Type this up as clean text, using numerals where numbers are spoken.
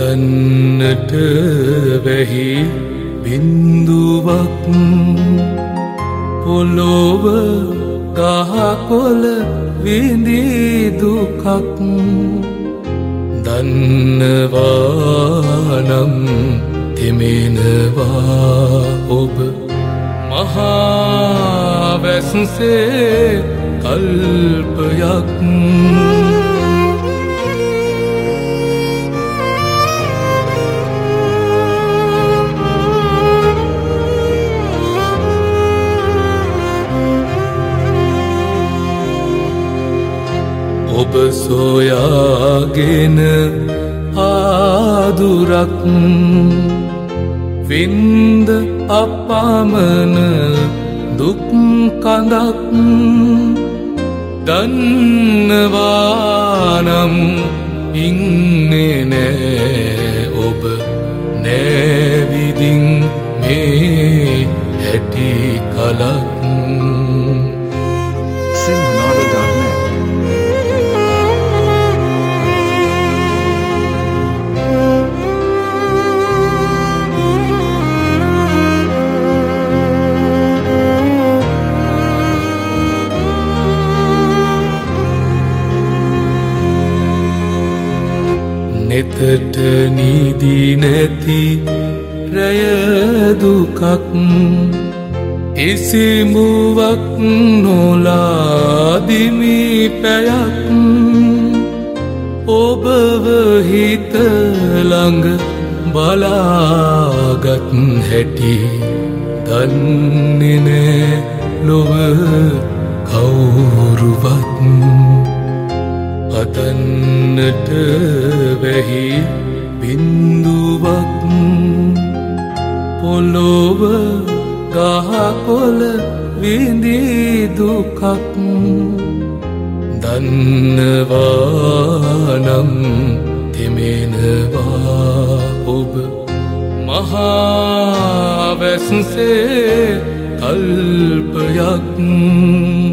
හදන්නට වැහි බින්දුවක් පොළොව ගහකොළ විඳී දුකක් දන්නවානම් තෙමෙනවා ඔබ මහා වැස්සේ කල්පයක් ඔබ සොයාගෙන ආදුරක් වින්ද අපමණ දුක් කඳක් දන්නවානම් ඉන්නේ නෑ ඔබ නෑවිදින් මේ හැටි කලක් නෙතට නිදි නැති රැය දුකක් ඉසිමුවක් නොලාදිමි පැයක් ඔබව හිත ළඟ බලාගත් හැටි දන්නේ නෑ ලොව කවුරුවත් හදන්නට වැහි බින්දුවක් පොළොව ගහකොළ විඳී දුකක් දන්නවානම් තෙමෙනවා ඔබ මහා වැස්සේ කල්පයක්